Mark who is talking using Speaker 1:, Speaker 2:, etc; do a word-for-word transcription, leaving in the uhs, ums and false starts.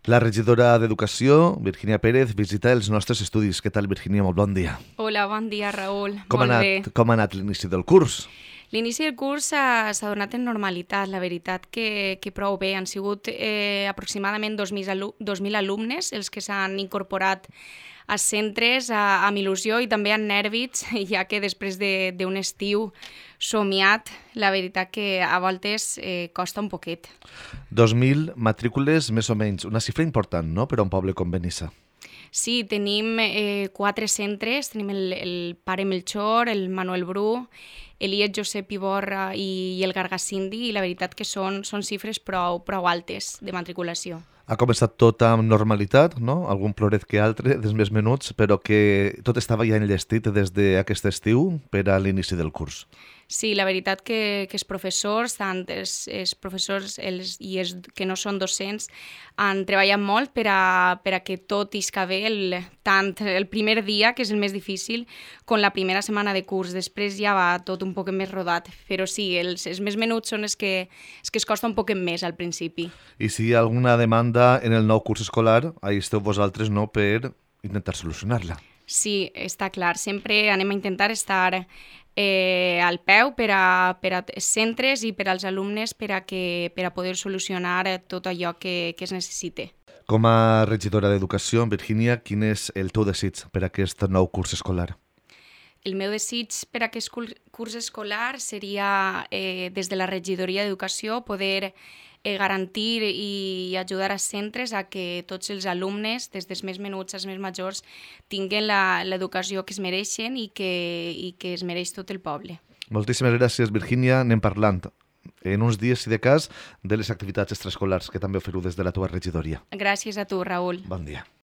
Speaker 1: La regidora d'Educació, Virgínia Pérez, visita els nostres estudis. Què tal, Virgínia? Molt bon dia.
Speaker 2: Hola, bon dia, Raül.
Speaker 1: Com ha
Speaker 2: Molt
Speaker 1: anat,
Speaker 2: bé.
Speaker 1: com ha anat l'inici del curs?
Speaker 2: L'inici del curs s'ha s'ha donat en normalitat, la veritat que, que prou bé. Han sigut eh, aproximadament dos mil, alu dos mil alumnes els que s'han incorporat als centres a, amb il·lusió i també amb nèrvits, ja que després d'un de, estiu somiat, la veritat que a voltes eh, costa un poquet.
Speaker 1: dos mil matrícules, més o menys. Una xifra important, no?, per a un poble com Benissa.
Speaker 2: Sí, tenim eh, quatre centres, tenim el, el Pare Melchor, el Manuel Bru, Eliet Josep Iborra i, i el Gargasindi, i la veritat que són, són xifres prou, prou altes de matriculació.
Speaker 1: Ha començat tot amb normalitat, no? Algun ploret que altre, dels més menuts, però que tot estava ja enllestit des d'aquest estiu per a l'inici del curs.
Speaker 2: Sí, la veritat que, que els professors, tant els, els professors els, i els que no són docents, han treballat molt per a, per a que tot isca bé, el, tant el primer dia, que és el més difícil, com la primera setmana de curs. Després ja va tot un poc més rodat, però sí, els, els més menuts són els que, els que es costa un poc més al principi.
Speaker 1: I si hi ha alguna demanda en el nou curs escolar, ahí esteu vosaltres, no?, per intentar solucionar-la.
Speaker 2: Sí, està clar. Sempre anem a intentar estar eh, al peu per a, per als centres i per als alumnes per a, que, per a poder solucionar tot allò que, que es necessite.
Speaker 1: Com a regidora d'Educació, Virgínia, quin és el teu desig per a aquest nou curs escolar?
Speaker 2: El meu desig per a aquest curs escolar seria, eh, des de la regidoria d'Educació, poder eh, garantir i ajudar als centres a que tots els alumnes, des dels més menuts als més majors, tinguin l'educació que es mereixen i que, i que es mereix tot el poble.
Speaker 1: Moltíssimes gràcies, Virgínia. Anem parlant en uns dies, si de cas, de les activitats extraescolars que també oferu des de la teva regidoria.
Speaker 2: Gràcies a tu, Raül.
Speaker 1: Bon dia.